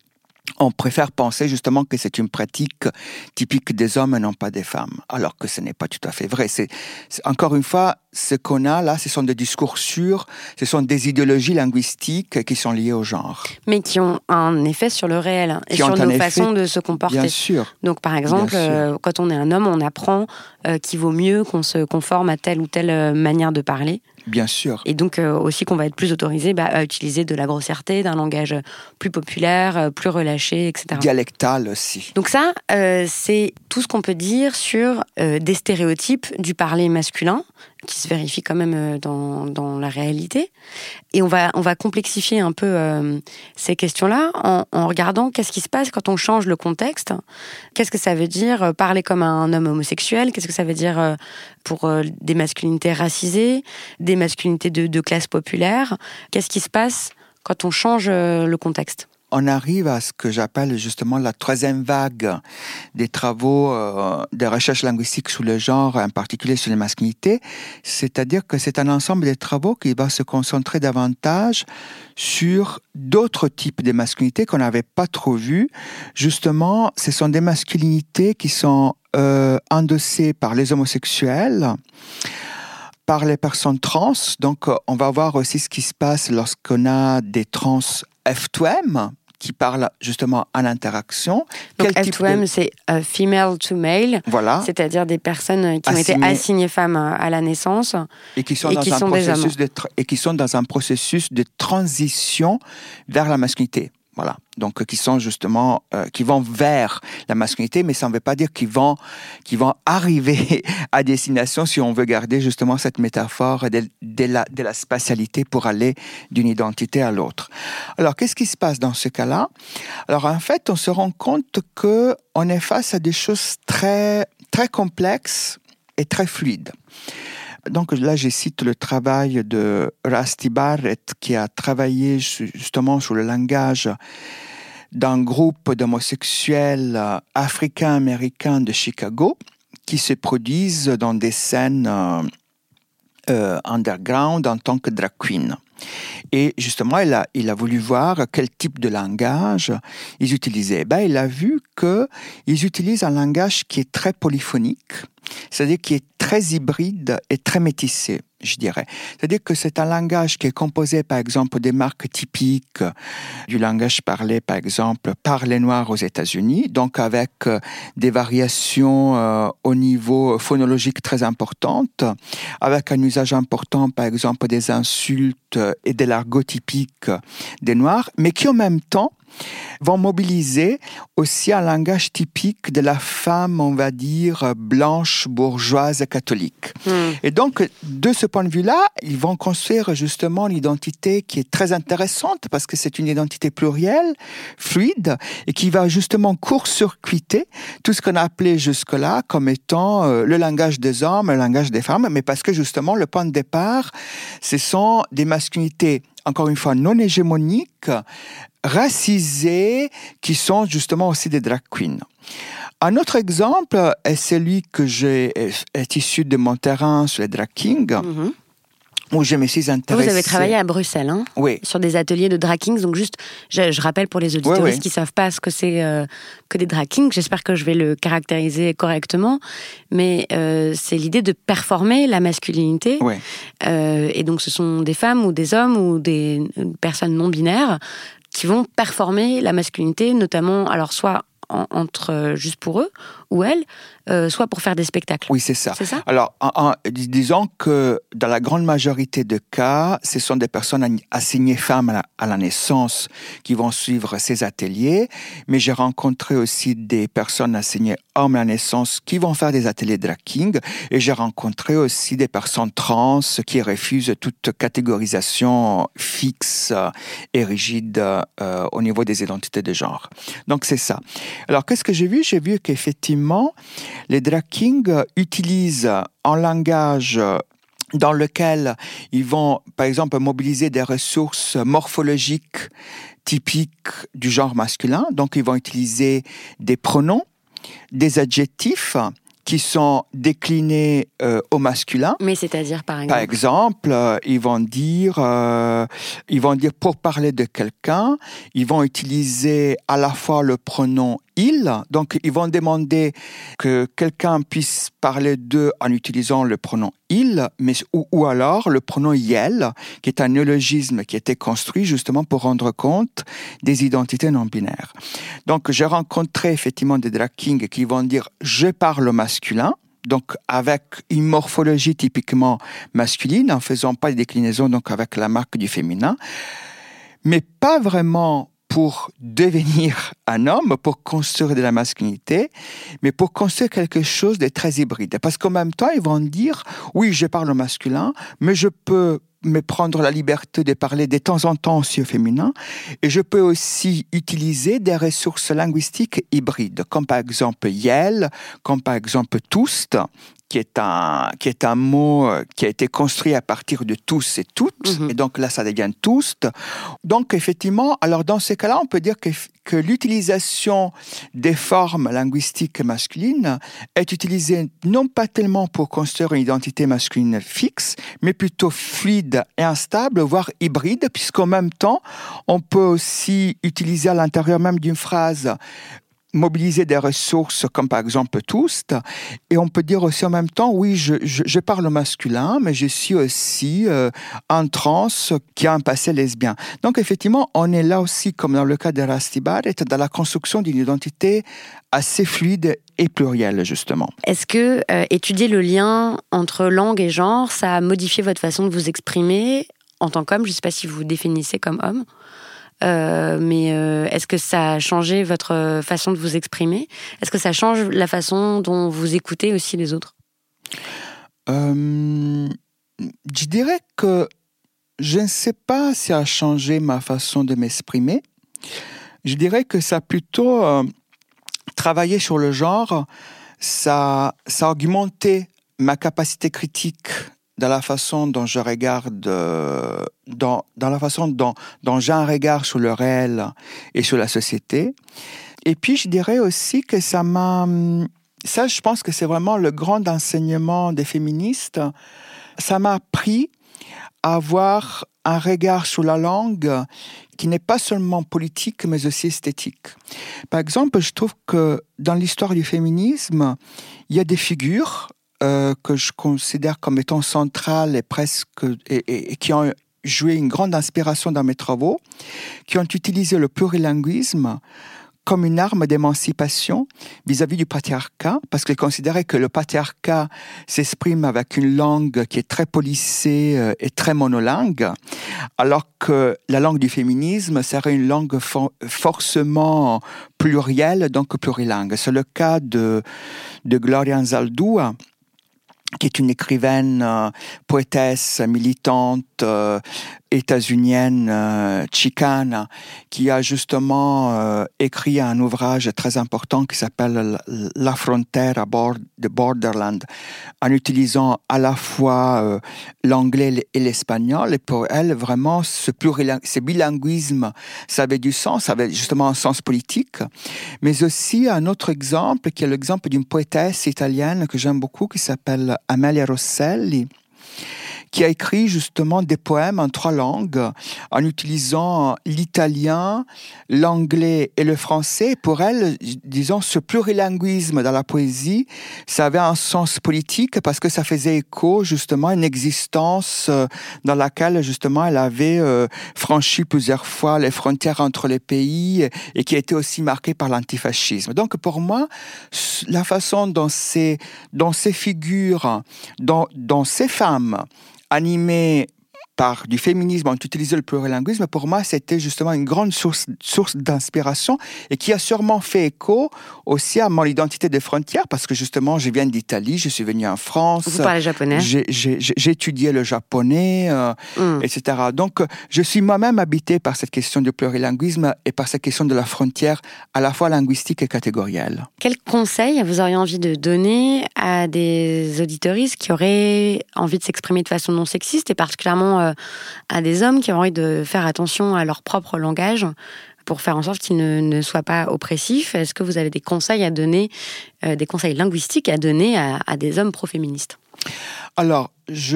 on préfère penser justement que c'est une pratique typique des hommes et non pas des femmes, alors que ce n'est pas tout à fait vrai. C'est, c'est, encore une fois, ce qu'on a là, ce sont des discours sûrs, ce sont des idéologies linguistiques qui sont liées au genre. Mais qui ont un effet sur le réel hein, et qui sur nos effet, façons de se comporter. Bien sûr. Donc par exemple, euh, quand on est un homme, on apprend euh, qu'il vaut mieux qu'on se conforme à telle ou telle euh, manière de parler. Bien sûr. Et donc euh, aussi qu'on va être plus autorisé bah, à utiliser de la grossièreté, d'un langage plus populaire, plus relâché, et cetera. Dialectal aussi. Donc ça, euh, c'est tout ce qu'on peut dire sur euh, des stéréotypes du parler masculin qui se vérifient quand même euh, dans, dans la réalité. Et on va, on va complexifier un peu euh, ces questions-là en, en regardant qu'est-ce qui se passe quand on change le contexte. Qu'est-ce que ça veut dire euh, parler comme un homme homosexuel ? Qu'est-ce que ça veut dire euh, pour euh, des masculinités racisées, des masculinités de, de classe populaire ? Qu'est-ce qui se passe quand on change euh, le contexte ? On arrive à ce que j'appelle justement la troisième vague des travaux euh, de recherche linguistique sur le genre, en particulier sur les masculinités. C'est-à-dire que c'est un ensemble de travaux qui va se concentrer davantage sur d'autres types de masculinités qu'on n'avait pas trop vues. Justement, ce sont des masculinités qui sont euh, endossées par les homosexuels, par les personnes trans. Donc, on va voir aussi ce qui se passe lorsqu'on a des trans F deux M qui parlent justement en interaction. Donc Quel F deux M, de... c'est uh, female to male, voilà. C'est-à-dire des personnes qui Assigné... ont été assignées femmes à la naissance et qui sont, et dans, qui un sont processus de tra... et qui sont dans un processus de transition vers la masculinité. Voilà, donc qui sont justement, euh, qui vont vers la masculinité, mais ça ne veut pas dire qu'ils vont, qu'ils vont arriver à destination si on veut garder justement cette métaphore de, de, la, de la spatialité pour aller d'une identité à l'autre. Alors, qu'est-ce qui se passe dans ce cas-là ? Alors, en fait, on se rend compte qu'on est face à des choses très, très complexes et très fluides. Donc là, je cite le travail de Rusty Barrett qui a travaillé justement sur le langage d'un groupe d'homosexuels africains-américains de Chicago qui se produisent dans des scènes euh, euh, underground en tant que drag queen. Et justement, il a, il a voulu voir quel type de langage ils utilisaient. Ben, il a vu qu'ils utilisent un langage qui est très polyphonique, c'est-à-dire qui est très hybride et très métissé, je dirais. C'est-à-dire que c'est un langage qui est composé, par exemple, des marques typiques du langage parlé, par exemple, par les Noirs aux États-Unis, donc avec des variations euh, au niveau phonologique très importantes, avec un usage important, par exemple, des insultes et de l'argot typique des Noirs, mais qui en même temps vont mobiliser aussi un langage typique de la femme, on va dire, blanche, bourgeoise, catholique. Mmh. Et donc, de ce point de vue-là, ils vont construire justement une identité qui est très intéressante parce que c'est une identité plurielle, fluide, et qui va justement court-circuiter tout ce qu'on a appelé jusque-là comme étant euh, le langage des hommes, le langage des femmes, mais parce que justement, le point de départ, ce sont des masculinités, encore une fois, non hégémoniques, racisées, qui sont justement aussi des drag queens. Un autre exemple est celui que j'ai, est issu de mon terrain sur les drag kings, mm-hmm. où je me suis intéressé. Vous avez travaillé à Bruxelles, hein, oui. sur des ateliers de drag kings. Donc juste, je, je rappelle pour les auditeurs oui, oui. qui ne savent pas ce que c'est euh, que des drag kings, j'espère que je vais le caractériser correctement, mais euh, c'est l'idée de performer la masculinité. Oui. Euh, et donc ce sont des femmes ou des hommes ou des personnes non binaires qui vont performer la masculinité, notamment, alors soit en, entre euh, juste pour eux ou elles, euh, soit pour faire des spectacles. Oui, c'est ça. C'est ça? Alors, en, en, disons que dans la grande majorité de cas, ce sont des personnes assignées femmes à la, à la naissance qui vont suivre ces ateliers, mais j'ai rencontré aussi des personnes assignées hommes à la naissance qui vont faire des ateliers drag king, et j'ai rencontré aussi des personnes trans qui refusent toute catégorisation fixe et rigide euh, au niveau des identités de genre. Donc, c'est ça. Alors, qu'est-ce que j'ai vu? J'ai vu qu'effectivement, les drag kings utilisent un langage dans lequel ils vont, par exemple, mobiliser des ressources morphologiques typiques du genre masculin. Donc, ils vont utiliser des pronoms, des adjectifs qui sont déclinés euh, au masculin. Mais c'est-à-dire, par exemple? Par exemple, euh, ils vont dire, euh, ils vont dire pour parler de quelqu'un, ils vont utiliser à la fois le pronom il, donc ils vont demander que quelqu'un puisse parler d'eux en utilisant le pronom il, mais ou, ou alors le pronom yel, qui est un néologisme qui a été construit justement pour rendre compte des identités non binaires. Donc j'ai rencontré effectivement des drag kings qui vont dire je parle au masculin, donc avec une morphologie typiquement masculine, en faisant pas de déclinaison donc avec la marque du féminin, mais pas vraiment pour devenir un homme, pour construire de la masculinité, mais pour construire quelque chose de très hybride. Parce qu'en même temps, ils vont dire, oui, je parle au masculin, mais je peux me prendre la liberté de parler de temps en temps aussi au féminin, et je peux aussi utiliser des ressources linguistiques hybrides, comme par exemple yel, comme par exemple toust, qui est un, qui est un mot qui a été construit à partir de tous et toutes, mm-hmm. et donc là, ça devient toust. Donc, effectivement, alors dans ces cas-là, on peut dire que, que l'utilisation des formes linguistiques masculines est utilisée non pas tellement pour construire une identité masculine fixe, mais plutôt fluide et instable, voire hybride, puisqu'en même temps, on peut aussi utiliser à l'intérieur même d'une phrase mobiliser des ressources comme par exemple toust, et on peut dire aussi en même temps, oui, je, je, je parle au masculin, mais je suis aussi euh, un trans qui a un passé lesbien. Donc effectivement, on est là aussi, comme dans le cas de Rusty Barrett, dans la construction d'une identité assez fluide et plurielle, justement. Est-ce que euh, étudier le lien entre langue et genre, ça a modifié votre façon de vous exprimer en tant qu'homme? Je ne sais pas si vous vous définissez comme homme. Euh, mais euh, est-ce que ça a changé votre façon de vous exprimer? Est-ce que ça change la façon dont vous écoutez aussi les autres? euh, Je dirais que je ne sais pas si ça a changé ma façon de m'exprimer. Je dirais que ça a plutôt euh, travaillé sur le genre, ça, ça a augmenté ma capacité critique dans la façon dont je regarde, euh, dans, dans la façon dont, dont j'ai un regard sur le réel et sur la société. Et puis, je dirais aussi que ça m'a... Ça, je pense que c'est vraiment le grand enseignement des féministes. Ça m'a appris à avoir un regard sur la langue qui n'est pas seulement politique, mais aussi esthétique. Par exemple, je trouve que dans l'histoire du féminisme, il y a des figures Euh, que je considère comme étant centrales et presque et, et, et qui ont joué une grande inspiration dans mes travaux, qui ont utilisé le plurilinguisme comme une arme d'émancipation vis-à-vis du patriarcat, parce qu'il considérait que le patriarcat s'exprime avec une langue qui est très policée et très monolingue, alors que la langue du féminisme serait une langue for- forcément plurielle, donc plurilingue. C'est le cas de, de Gloria Anzaldúa, qui est une écrivaine, euh, poétesse, militante, euh, états-unienne, euh, chicane, qui a justement euh, écrit un ouvrage très important qui s'appelle La frontière à bord de Borderland, en utilisant à la fois euh, l'anglais et l'espagnol. Et pour elle, vraiment, ce, pluriling- ce bilinguisme, ça avait du sens, ça avait justement un sens politique. Mais aussi un autre exemple, qui est l'exemple d'une poétesse italienne que j'aime beaucoup, qui s'appelle Amelia Rosselli, qui a écrit justement des poèmes en trois langues, en utilisant l'italien, l'anglais et le français. Pour elle, disons, ce plurilinguisme dans la poésie, ça avait un sens politique parce que ça faisait écho justement à une existence dans laquelle justement elle avait euh, franchi plusieurs fois les frontières entre les pays et qui était aussi marquée par l'antifascisme. Donc pour moi, la façon dont ces, dont ces figures, dont, dont ces femmes animées par du féminisme, ont utilisé le plurilinguisme, pour moi, c'était justement une grande source, source d'inspiration et qui a sûrement fait écho aussi à mon identité des frontières, parce que justement, je viens d'Italie, je suis venu en France. Vous parlez japonais. J'ai, j'ai, j'ai étudié le japonais, euh, mm. et cetera. Donc, je suis moi-même habité par cette question du plurilinguisme et par cette question de la frontière à la fois linguistique et catégorielle. Quel conseil vous auriez envie de donner à des auditeuristes qui auraient envie de s'exprimer de façon non sexiste et particulièrement euh, à des hommes qui ont envie de faire attention à leur propre langage pour faire en sorte qu'ils ne, ne soient pas oppressifs? Est-ce que vous avez des conseils à donner, euh, des conseils linguistiques à donner à, à des hommes pro-féministes? Alors,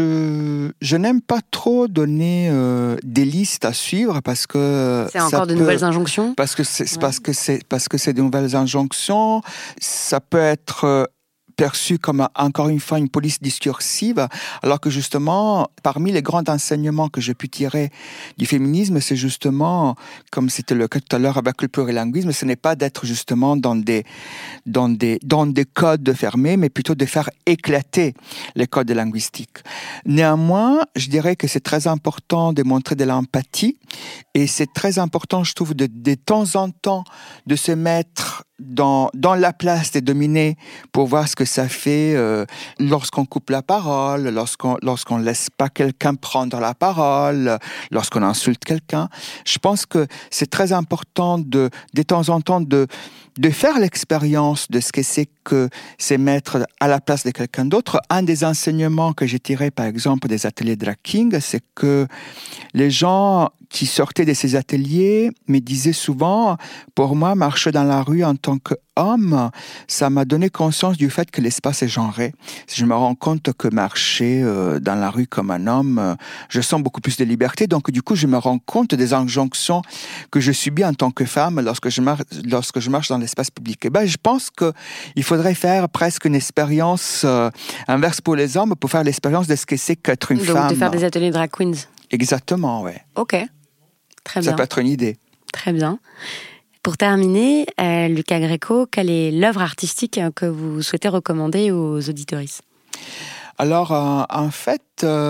je, je n'aime pas trop donner euh, des listes à suivre parce que... C'est encore de peut, nouvelles injonctions? Parce que c'est, ouais. parce que c'est, parce que c'est de nouvelles injonctions. Ça peut être... Euh, perçu comme, encore une fois, une police discursive, alors que justement, parmi les grands enseignements que j'ai pu tirer du féminisme, c'est justement, comme c'était le cas tout à l'heure avec le plurilinguisme, ce n'est pas d'être justement dans des, dans des, dans des codes fermés, mais plutôt de faire éclater les codes linguistiques. Néanmoins, je dirais que c'est très important de montrer de l'empathie, et c'est très important, je trouve, de, de temps en temps, de se mettre dans, dans la place des dominés pour voir ce que ça fait euh, lorsqu'on coupe la parole, lorsqu'on lorsqu'on laisse pas quelqu'un prendre la parole, lorsqu'on insulte quelqu'un. Je pense que c'est très important de, de temps en temps de de faire l'expérience de ce que c'est que c'est mettre à la place de quelqu'un d'autre. Un des enseignements que j'ai tiré, par exemple, des ateliers drag king, c'est que les gens qui sortaient de ces ateliers me disaient souvent, pour moi, marcher dans la rue en tant qu'homme, ça m'a donné conscience du fait que l'espace est genré. Je me rends compte que marcher euh, dans la rue comme un homme, euh, je sens beaucoup plus de liberté. Donc, du coup, je me rends compte des injonctions que je subis en tant que femme lorsque je marche, lorsque je marche dans l'espace public. Et ben, je pense qu'il faudrait faire presque une expérience euh, inverse pour les hommes pour faire l'expérience de ce que c'est qu'être une Donc, femme. Donc, de faire des ateliers drag queens. Exactement, ouais. Ok. Très bien. Ça peut être une idée. Très bien. Pour terminer, euh, Lucas Greco, quelle est l'œuvre artistique que vous souhaitez recommander aux auditeuristes? Alors, euh, en fait,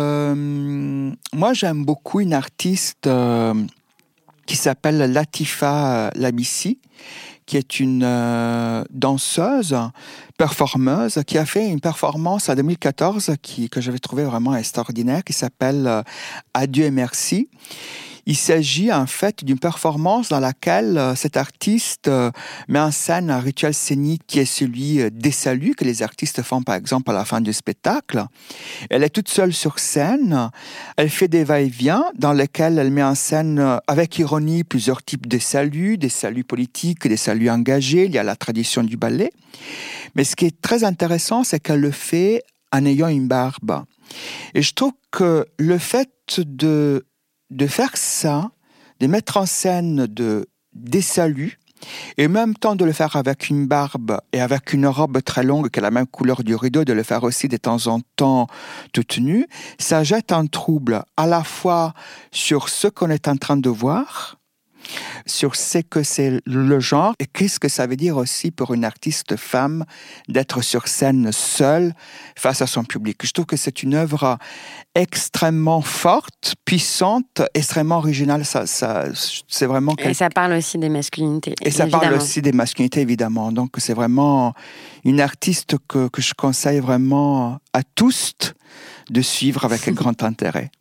euh, moi, j'aime beaucoup une artiste euh, qui s'appelle Latifa Labissi, qui est une euh, danseuse, performeuse, qui a fait une performance en deux mille quatorze qui, que j'avais trouvé vraiment extraordinaire, qui s'appelle euh, Adieu et merci. Il s'agit en fait d'une performance dans laquelle euh, cet artiste euh, met en scène un rituel scénique qui est celui euh, des saluts que les artistes font par exemple à la fin du spectacle. Elle est toute seule sur scène, elle fait des va-et-vient dans lesquels elle met en scène euh, avec ironie plusieurs types de saluts, des saluts politiques, des saluts engagés, il y a la tradition du ballet. Mais ce qui est très intéressant, c'est qu'elle le fait en ayant une barbe. Et je trouve que le fait de de faire ça, de mettre en scène de, des saluts, et en même temps de le faire avec une barbe et avec une robe très longue qui est la même couleur du rideau, de le faire aussi de temps en temps toute nue, ça jette un trouble à la fois sur ce qu'on est en train de voir, sur ce que c'est le genre et qu'est-ce que ça veut dire aussi pour une artiste femme d'être sur scène seule face à son public. Je trouve que c'est une œuvre extrêmement forte, puissante, extrêmement originale. Ça, ça, c'est vraiment et ça parle aussi des masculinités. Et ça évidemment. parle aussi des masculinités, évidemment. Donc, c'est vraiment une artiste que, que je conseille vraiment à tous de suivre avec un grand intérêt.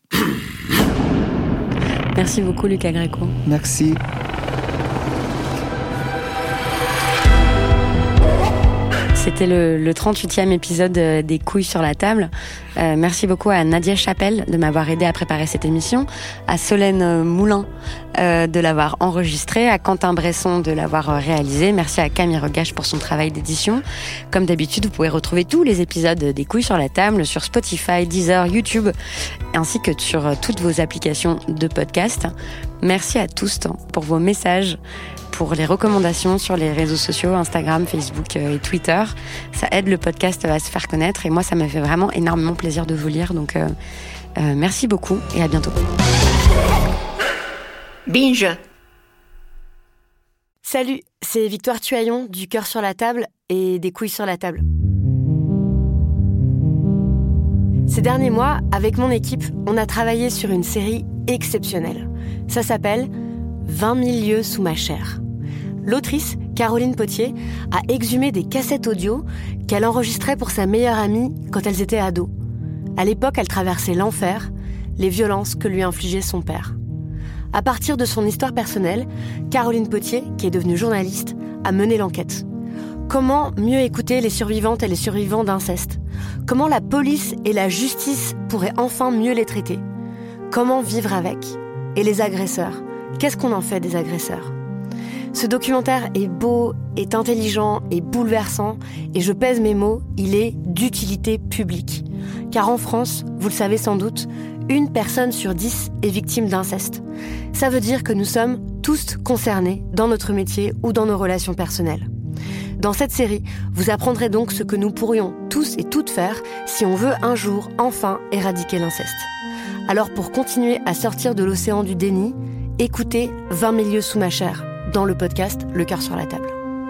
Merci beaucoup, Lucas Gréco. Merci. C'était le, le trente-huitième épisode des Couilles sur la table. Euh, merci beaucoup à Nadia Chapelle de m'avoir aidé à préparer cette émission, à Solène Moulin euh, de l'avoir enregistrée, à Quentin Bresson de l'avoir réalisé. Merci à Camille Regache pour son travail d'édition. Comme d'habitude, vous pouvez retrouver tous les épisodes des Couilles sur la table sur Spotify, Deezer, YouTube, ainsi que sur toutes vos applications de podcast. Merci à tous pour vos messages, pour les recommandations sur les réseaux sociaux, Instagram, Facebook et Twitter. Ça aide le podcast à se faire connaître et moi, ça me fait vraiment énormément plaisir de vous lire. Donc, euh, euh, merci beaucoup et à bientôt. Binge. Salut, c'est Victoire Tuaillon du Cœur sur la table et des Couilles sur la table. Ces derniers mois, avec mon équipe, on a travaillé sur une série exceptionnelle. Ça s'appelle vingt mille lieues sous ma chair. L'autrice, Caroline Potier, a exhumé des cassettes audio qu'elle enregistrait pour sa meilleure amie quand elles étaient ados. À l'époque, elle traversait l'enfer, les violences que lui infligeait son père. À partir de son histoire personnelle, Caroline Potier, qui est devenue journaliste, a mené l'enquête. Comment mieux écouter les survivantes et les survivants d'inceste ? Comment la police et la justice pourraient enfin mieux les traiter ? Comment vivre avec ? Et les agresseurs ? Qu'est-ce qu'on en fait des agresseurs ? Ce documentaire est beau, est intelligent, est bouleversant, et je pèse mes mots, il est d'utilité publique. Car en France, vous le savez sans doute, une personne sur dix est victime d'inceste. Ça veut dire que nous sommes tous concernés dans notre métier ou dans nos relations personnelles. Dans cette série, vous apprendrez donc ce que nous pourrions tous et toutes faire si on veut un jour enfin éradiquer l'inceste. Alors pour continuer à sortir de l'océan du déni, écoutez vingt mille lieues sous ma chair dans le podcast Le Cœur sur la table.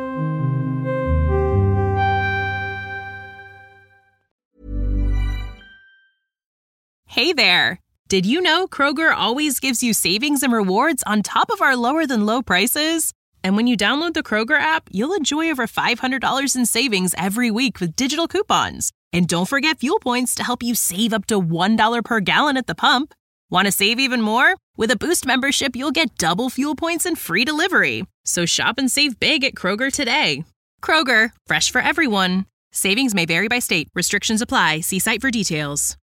Hey there! Did you know Kroger always gives you savings and rewards on top of our lower than low prices? And when you download the Kroger app, you'll enjoy over five hundred dollars in savings every week with digital coupons. And don't forget fuel points to help you save up to one dollar per gallon at the pump. Want to save even more? With a Boost membership, you'll get double fuel points and free delivery. So shop and save big at Kroger today. Kroger, fresh for everyone. Savings may vary by state. Restrictions apply. See site for details.